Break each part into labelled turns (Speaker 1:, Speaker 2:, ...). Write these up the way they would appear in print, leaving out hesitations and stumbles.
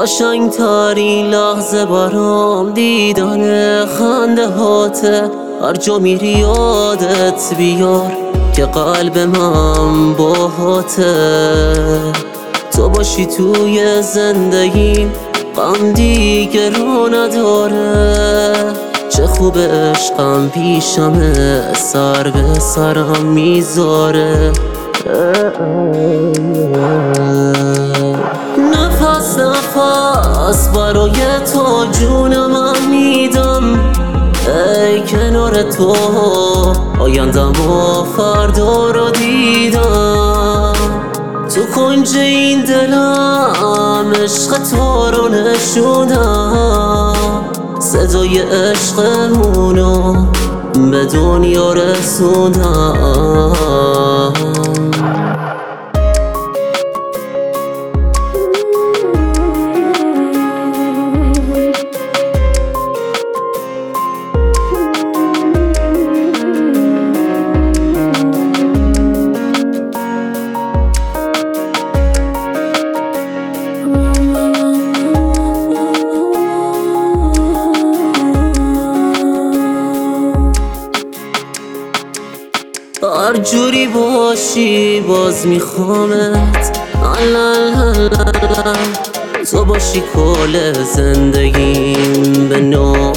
Speaker 1: قشنگترین لحظه برام دیدن خنده هاته. هر جا میری یادت بیار که قلب من باهاته. تو باشی توی زندگیم غم دیگه رو نداره. چه خوب عشقم پیشمه سر به سرم میذاره. نفس نفس برای تو جون من میدم. ای کنار تو آیندم و فردا رو دیدم. تو کنج این دلم عشق تو رو نشوندم. صدای عشقمونو به دنیا رسوندم. هر جوری باشی باز میخوامت. تو باشی کل زندگیم به نامت.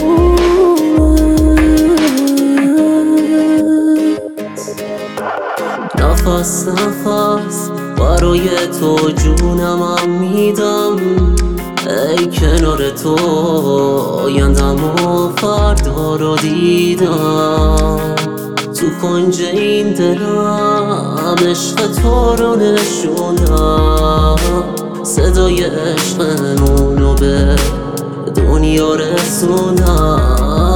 Speaker 1: نفس نفس برای تو جونم میدم. ای کنار تو آیندم و فردا رو دیدم. تو کنج این دلم عشق تو رو نشوندم. صدای عشقمونو به دنیا رسوندم.